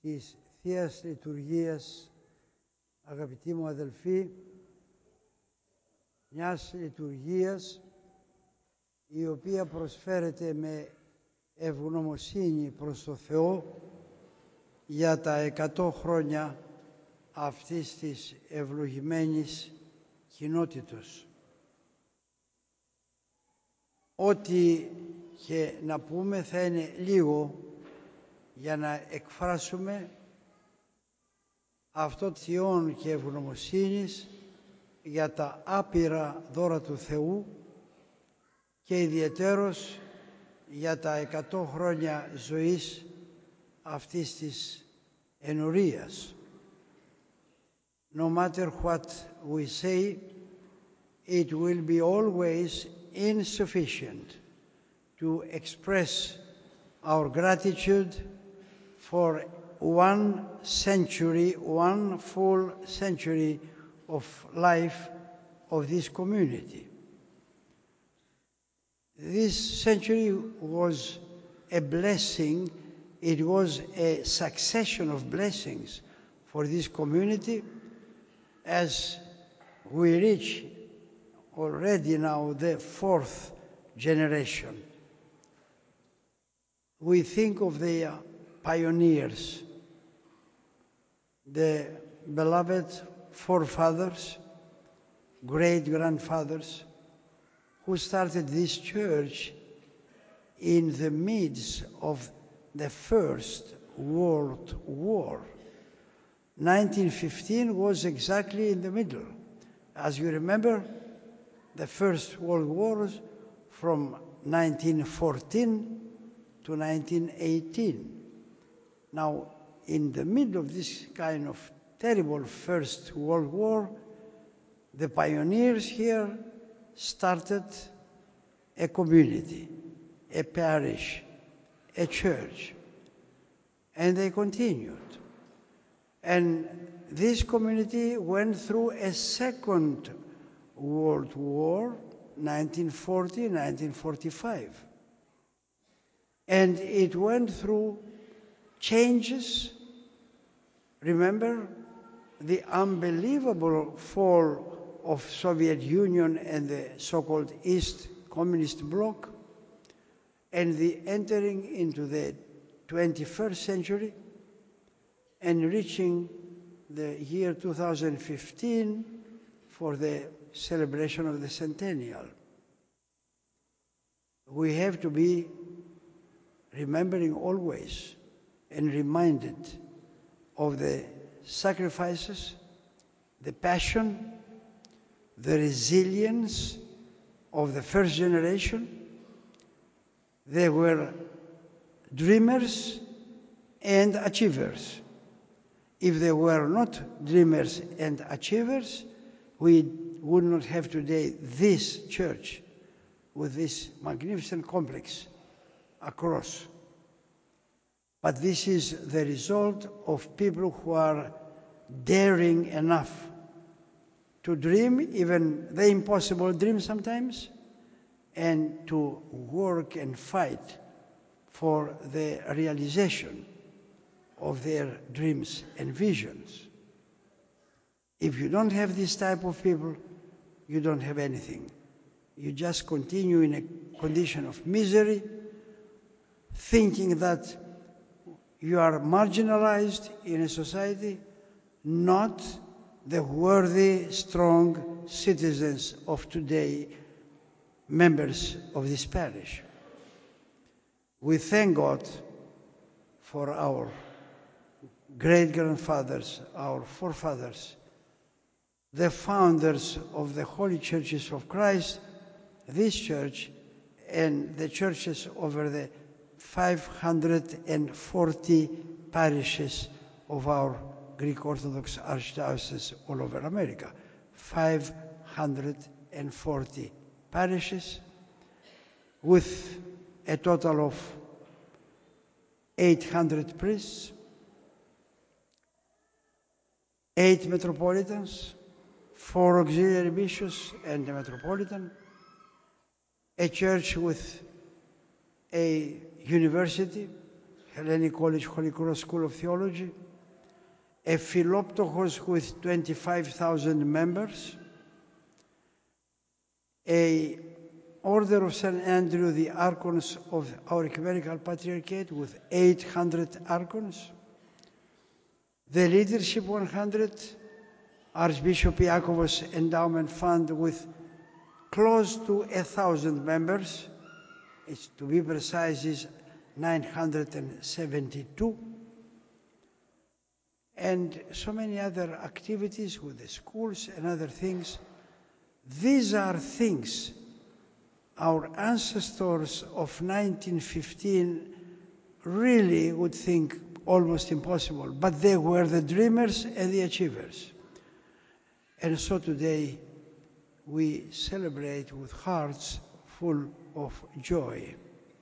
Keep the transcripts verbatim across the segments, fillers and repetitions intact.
της Θείας Λειτουργίας, αγαπητοί μου αδελφοί, μιας λειτουργίας η οποία προσφέρεται με ευγνωμοσύνη προς το Θεό για τα εκατό χρόνια αυτής της ευλογημένης κοινότητος. Ό,τι και να πούμε θα είναι λίγο για να εκφράσουμε αυτό θειών και ευγνωμοσύνης για τα άπειρα δώρα του Θεού και ιδιαιτέρως για τα εκατό χρόνια ζωής αυτής της ενορίας. No matter what we say, it will be always insufficient to express our gratitude for one century, one full century of life of this community. This century was a blessing. It was a succession of blessings for this community as we reach already now the fourth generation. We think of the pioneers, the beloved forefathers, great-grandfathers, who started this church in the midst of the First World War. nineteen fifteen was exactly in the middle. As you remember, the First World War was from nineteen fourteen to nineteen eighteen. Now, in the middle of this kind of terrible First World War, the pioneers here started a community, a parish, a church, and they continued. And this community went through a second World War, nineteen forty, nineteen forty-five. And it went through changes. Remember the unbelievable fall of Soviet Union and the so-called East Communist Bloc, and the entering into the twenty-first century and reaching the year two thousand fifteen for the celebration of the centennial. We have to be remembering always and reminded of the sacrifices, the passion, the resilience of the first generation. They were dreamers and achievers. If they were not dreamers and achievers, we would not have today this church with this magnificent complex across. But this is the result of people who are daring enough to dream, even the impossible dream sometimes, and to work and fight for the realization of their dreams and visions. If you don't have this type of people, you don't have anything. You just continue in a condition of misery, thinking that you are marginalized in a society, not the worthy, strong citizens of today, members of this parish. We thank God for our great-grandfathers, our forefathers, the founders of the Holy Churches of Christ, this church, and the churches over the five hundred forty parishes of our Greek Orthodox Archdiocese all over America. five hundred forty parishes with a total of eight hundred priests, eight metropolitans, four auxiliary bishops and a metropolitan, a church with a university, Hellenic College Holy Cross School of Theology, a Philoptochos with twenty-five thousand members, a Order of Saint Andrew, the Archons of our Ecumenical Patriarchate with eight hundred archons, the Leadership one hundred, Archbishop Iakovos Endowment Fund with close to a thousand members, it's, to be precise, is nine hundred seventy-two, and so many other activities with the schools and other things. These are things our ancestors of nineteen fifteen really would think almost impossible, but they were the dreamers and the achievers. And so today we celebrate with hearts full of joy.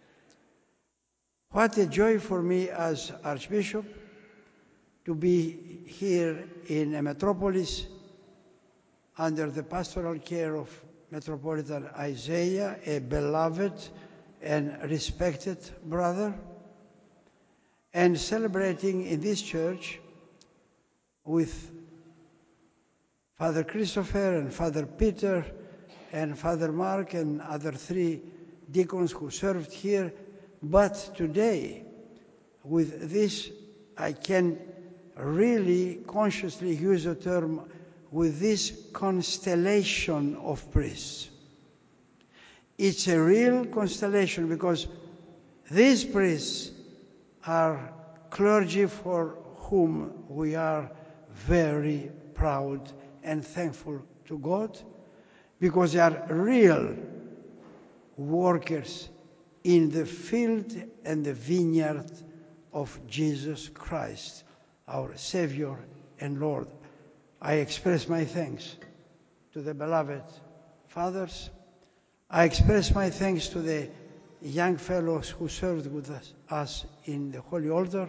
What a joy for me as Archbishop to be here in a metropolis under the pastoral care of Metropolitan Isaiah, a beloved and respected brother, and celebrating in this church with Father Christopher and Father Peter and Father Mark and other three deacons who served here. But today, with this, I can really consciously use the term, with this constellation of priests. It's a real constellation because these priests are clergy for whom we are very proud and thankful to God, because they are real workers in the field and the vineyard of Jesus Christ, our Savior and Lord. I express my thanks to the beloved fathers. I express my thanks to the young fellows who served with us, us in the Holy Altar.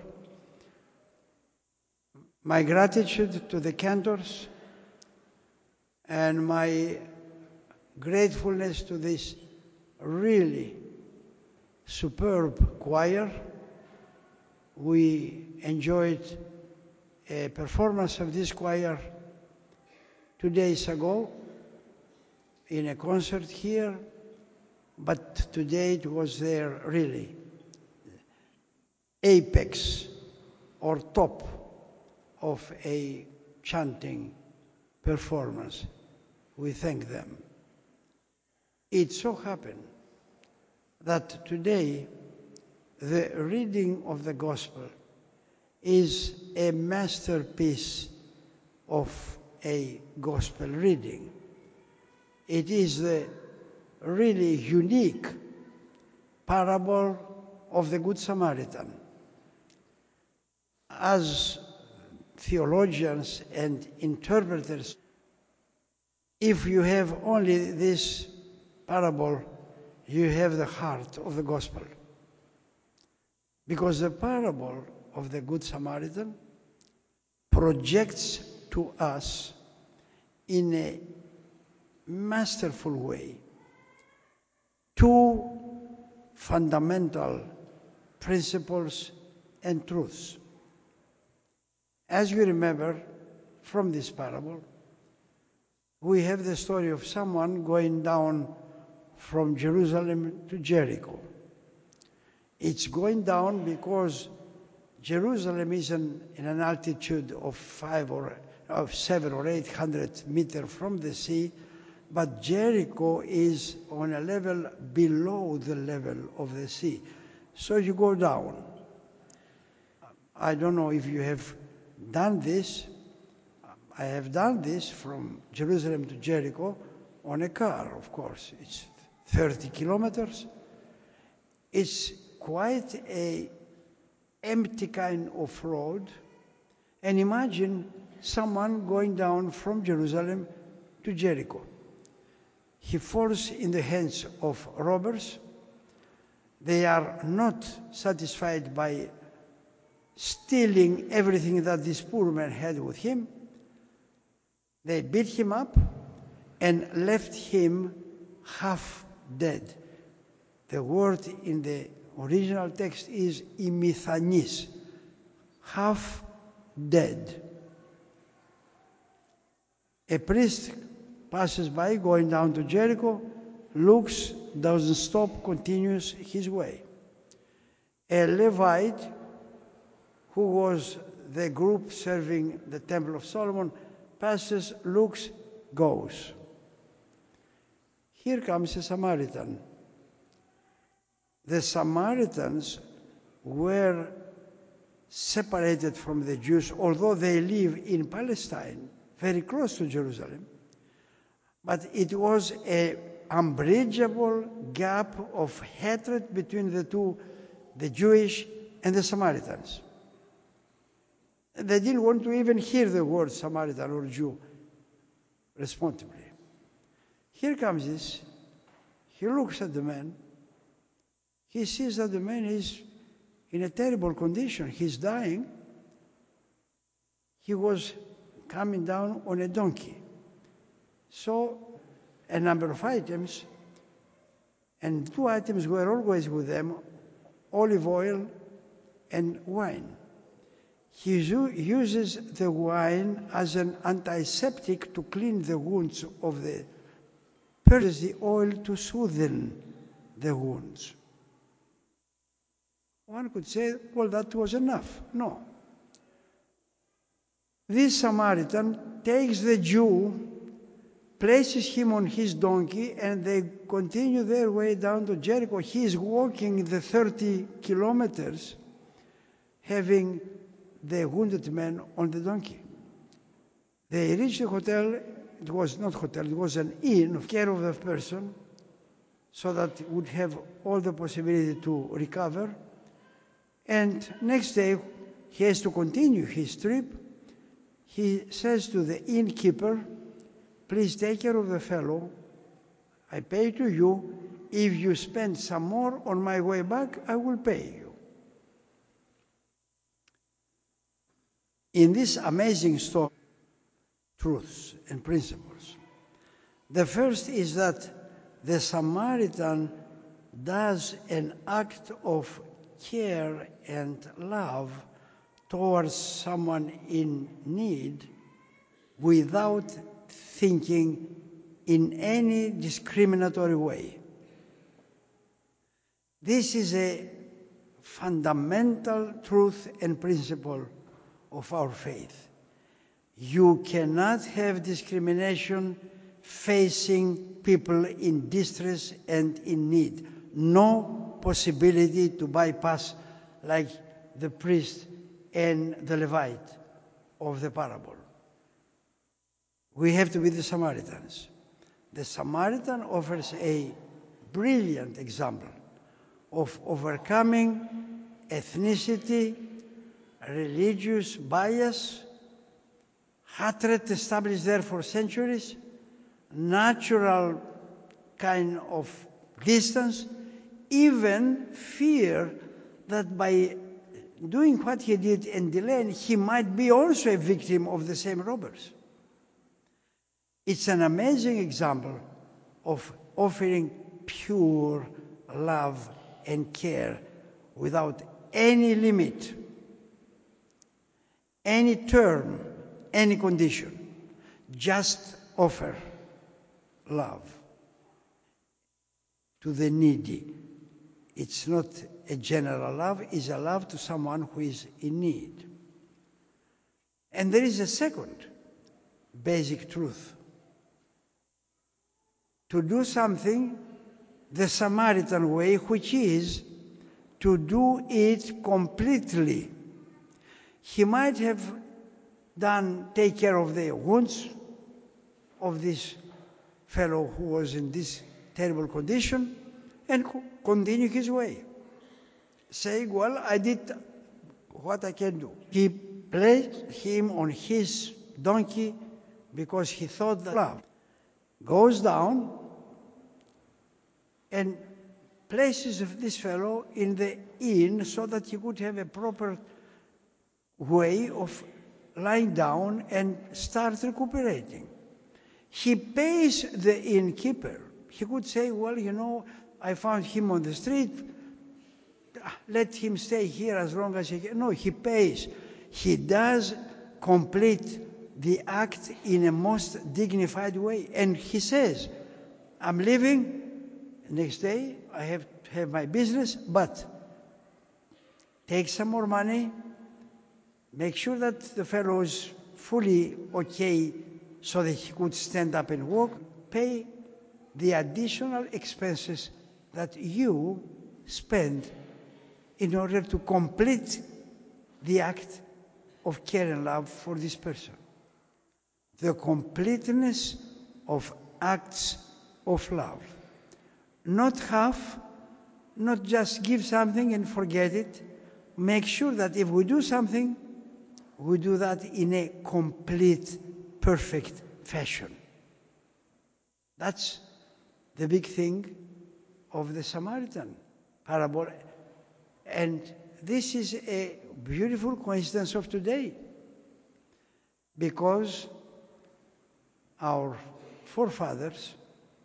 My gratitude to the cantors and my gratefulness to this really superb choir. We enjoyed a performance of this choir two days ago in a concert here, but today it was their really apex or top of a chanting performance. We thank them. It so happened that today the reading of the Gospel is a masterpiece of a Gospel reading. It is the really unique parable of the Good Samaritan. As theologians and interpreters, if you have only this parable, you have the heart of the Gospel. Because the parable of the Good Samaritan projects to us in a masterful way two fundamental principles and truths. As you remember from this parable, we have the story of someone going down from Jerusalem to Jericho. It's going down because Jerusalem is in, in an altitude of five or of seven or eight hundred meters from the sea, but Jericho is on a level below the level of the sea. So you go down. I don't know if you have done this. I have done this from Jerusalem to Jericho on a car, of course. It's thirty kilometers. It's quite a empty kind of road. And imagine someone going down from Jerusalem to Jericho. He falls in the hands of robbers. They are not satisfied by stealing everything that this poor man had with him. They beat him up and left him half dead. The word in the original text is imithanis, half dead. A priest passes by going down to Jericho, looks, doesn't stop, continues his way. A Levite, who was the group serving the Temple of Solomon, passes, looks, goes. Here comes a Samaritan. The Samaritans were separated from the Jews, although they live in Palestine, very close to Jerusalem. But it was an unbridgeable gap of hatred between the two, the Jewish and the Samaritans. They didn't want to even hear the word Samaritan or Jew responsibly. Here comes this. He looks at the man. He sees that the man is in a terrible condition. He's dying. He was coming down on a donkey. So a number of items, and two items were always with them, olive oil and wine. He uses the wine as an antiseptic to clean the wounds of the person, the oil to soothe the wounds. One could say, well, that was enough. No. This Samaritan takes the Jew, places him on his donkey, and they continue their way down to Jericho. He is walking the thirty kilometers, having the wounded man on the donkey. They reached the hotel. It was not hotel, it was an inn of care of the person, so that it would have all the possibility to recover. And next day, he has to continue his trip. He says to the innkeeper, please take care of the fellow. I pay to you. If you spend some more on my way back, I will pay you. In this amazing story, truths and principles. The first is that the Samaritan does an act of care and love towards someone in need without thinking in any discriminatory way. This is a fundamental truth and principle of our faith. You cannot have discrimination facing people in distress and in need. No possibility to bypass like the priest and the Levite of the parable. We have to be the Samaritans. The Samaritan offers a brilliant example of overcoming ethnicity, religious bias, hatred established there for centuries, natural kind of distance, even fear that by doing what he did and delaying, he might be also a victim of the same robbers. It's an amazing example of offering pure love and care without any limit, any term, any condition. Just offer love to the needy. It's not a general love, it's a love to someone who is in need. And there is a second basic truth. To do something the Samaritan way, which is to do it completely. He might have done, take care of the wounds of this fellow who was in this terrible condition and continue his way, saying, well, I did what I can do. He placed him on his donkey because he thought that love goes down and places this fellow in the inn so that he could have a proper way of lying down and start recuperating. He pays the innkeeper. He could say, well, you know, I found him on the street. let him stay here as long as he can. No, he pays. He does complete the act in a most dignified way. And he says, I'm leaving. Next day, I have to have my business, but take some more money. Make sure that the fellow is fully okay so that he could stand up and walk. Pay the additional expenses that you spend in order to complete the act of care and love for this person. The completeness of acts of love. Not half, not just give something and forget it. Make sure that if we do something, we do that in a complete, perfect fashion. That's the big thing of the Samaritan parable. And this is a beautiful coincidence of today, because our forefathers,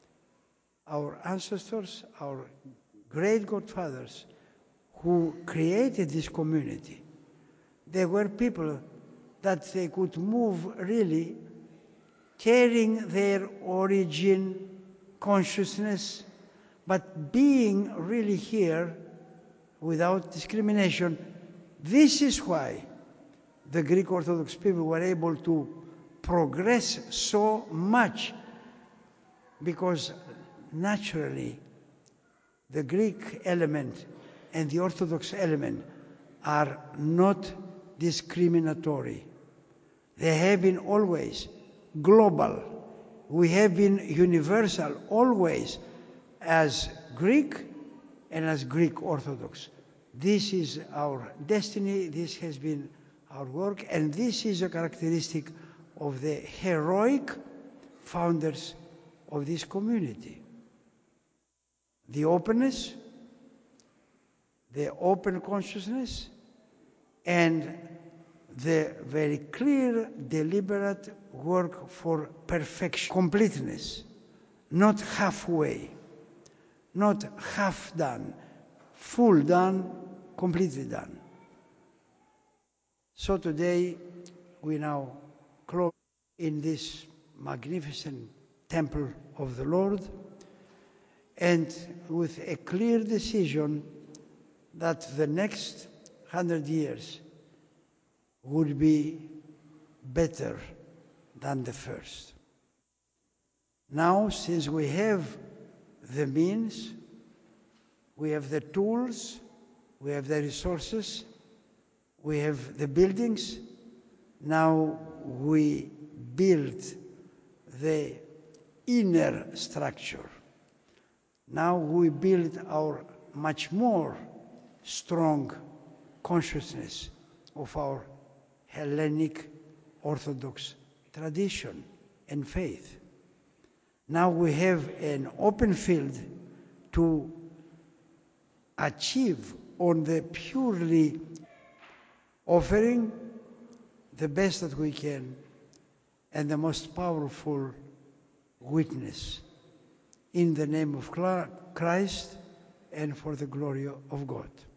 our ancestors, our great godfathers who created this community, they were people that they could move really carrying their origin consciousness, but being really here without discrimination. This is why the Greek Orthodox people were able to progress so much, because naturally the Greek element and the Orthodox element are not discriminatory. They have been always global. We have been universal always as Greek and as Greek Orthodox. This is our destiny, this has been our work, and this is a characteristic of the heroic founders of this community. The openness, the open consciousness, and the very clear, deliberate work for perfection, completeness, not halfway, not half done, full done, completely done. So today we now close in this magnificent temple of the Lord, and with a clear decision that the next hundred years would be better than the first. Now, since we have the means, we have the tools, we have the resources, we have the buildings, now we build the inner structure. Now we build our much more strong consciousness of our Hellenic Orthodox tradition and faith. Now we have an open field to achieve on the purely offering the best that we can and the most powerful witness in the name of Christ and for the glory of God.